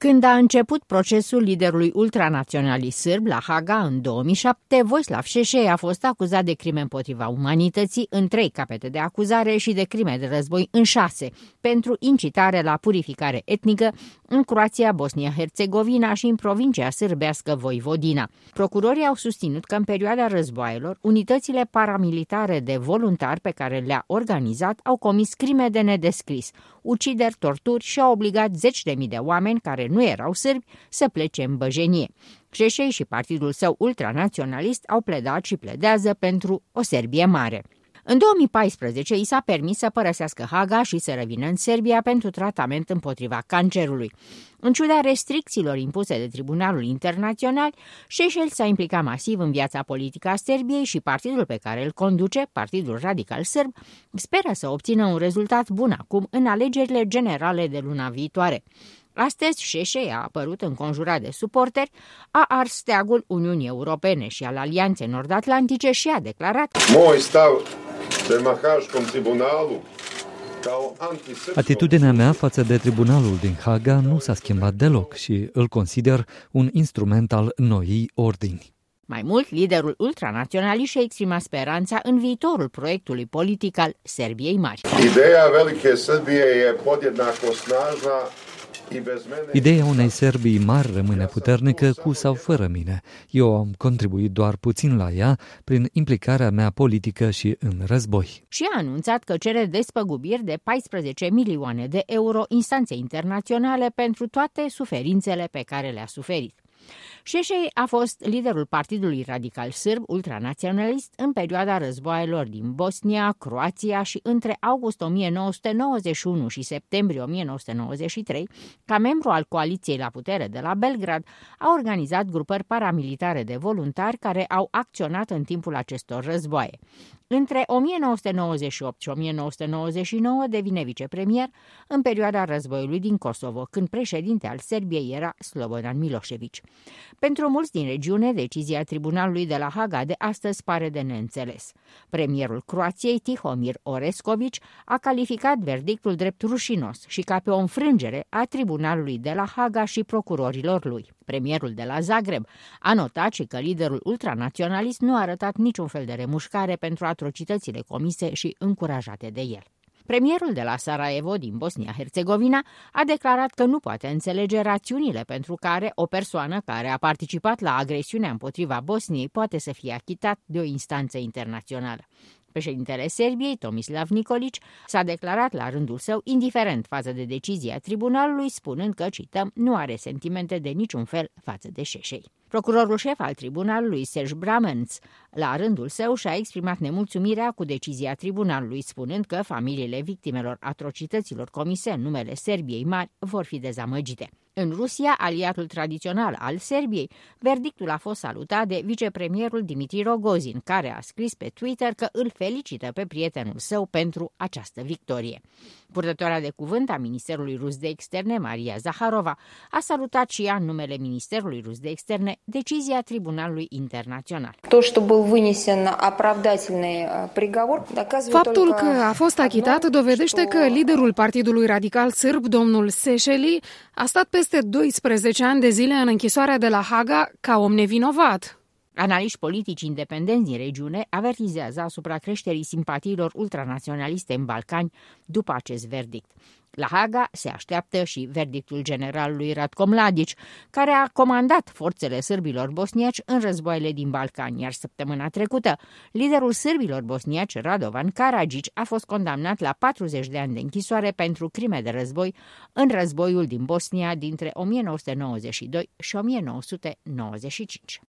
Când a început procesul liderului ultranaționalist sârb la Haga în 2007, Vojislav Šešelj a fost acuzat de crime împotriva umanității în 3 capete de acuzare și de crime de război în 6, pentru incitare la purificare etnică în Croația, Bosnia-Herțegovina și în provincia sârbească Voivodina. Procurorii au susținut că în perioada războaielor, unitățile paramilitare de voluntari pe care le-a organizat au comis crime de nedescris, ucideri, torturi și au obligat 10.000 de oameni care nu erau sârbi să plece în băjenie. Šešelj și partidul său ultranaționalist au pledat și pledează pentru o Serbie mare. În 2014 i s-a permis să părăsească Haga și să revină în Serbia pentru tratament împotriva cancerului. În ciuda restricțiilor impuse de Tribunalul Internațional, Šešelj s-a implicat masiv în viața politică a Serbiei și partidul pe care îl conduce, Partidul Radical Sârb, speră să obțină un rezultat bun acum în alegerile generale de luna viitoare. Astăzi, Šešelj a apărut înconjurat de suporteri, a ars steagul Uniunii Europene și al Alianței Nord-Atlantice și a declarat: Moj stav prema Haškom tribunalu. Atitudinea mea față de tribunalul din Haga nu s-a schimbat deloc și îl consider un instrument al noii ordini. Mai mult, liderul ultranaționalist și-a exprimat speranța în viitorul proiectului politic al Serbiei Mari. Ideea velike Srbije e podjednako snažna. Ideea unei Serbii mari rămâne puternică cu sau fără mine. Eu am contribuit doar puțin la ea prin implicarea mea politică și în război. Și a anunțat că cere despăgubiri de 14 milioane de euro instanței internaționale pentru toate suferințele pe care le-a suferit. Šešelj a fost liderul Partidului Radical Sârb ultranaționalist în perioada războaielor din Bosnia, Croația și între august 1991 și septembrie 1993, ca membru al coaliției la putere de la Belgrad, a organizat grupări paramilitare de voluntari care au acționat în timpul acestor războaie. Între 1998 și 1999 devine vicepremier în perioada războiului din Kosovo, când președinte al Serbiei era Slobodan Milošević. Pentru mulți din regiune, decizia tribunalului de la Haga de astăzi pare de neînțeles. Premierul Croației, Tihomir Oresković, a calificat verdictul drept rușinos și ca pe o înfrângere a tribunalului de la Haga și procurorilor lui. Premierul de la Zagreb a notat și că liderul ultranaționalist nu a arătat niciun fel de remușcare pentru atrocitățile comise și încurajate de el. Premierul de la Sarajevo din Bosnia-Herțegovina a declarat că nu poate înțelege rațiunile pentru care o persoană care a participat la agresiunea împotriva Bosniei poate să fie achitat de o instanță internațională. Președintele Serbiei, Tomislav Nikolić, s-a declarat la rândul său indiferent față de decizia tribunalului, spunând că, cităm, nu are sentimente de niciun fel față de Šešelj. Procurorul șef al tribunalului, Serge Bramenț, la rândul său și-a exprimat nemulțumirea cu decizia tribunalului, spunând că familiile victimelor atrocităților comise în numele Serbiei Mari vor fi dezamăgite. În Rusia, aliatul tradițional al Serbiei, verdictul a fost salutat de vicepremierul Dmitri Rogozin, care a scris pe Twitter că îl felicită pe prietenul său pentru această victorie. Purtătoarea de cuvânt a Ministerului Rus de Externe, Maria Zaharova, a salutat și ea în numele Ministerului Rus de Externe decizia Tribunalului Internațional. Faptul că a fost achitat dovedește că liderul Partidului Radical Sârb, domnul Šešelj, a stat peste 12 ani de zile în închisoarea de la Haga ca om nevinovat. Analiști politici independenți din regiune avertizează asupra creșterii simpatiilor ultranaționaliste în Balcani după acest verdict. La Haga se așteaptă și verdictul generalului Ratko Mladić, care a comandat forțele sârbilor bosniaci în războaiele din Balcani, iar săptămâna trecută, liderul sârbilor bosniaci, Radovan Karadzic, a fost condamnat la 40 de ani de închisoare pentru crime de război în războiul din Bosnia dintre 1992 și 1995.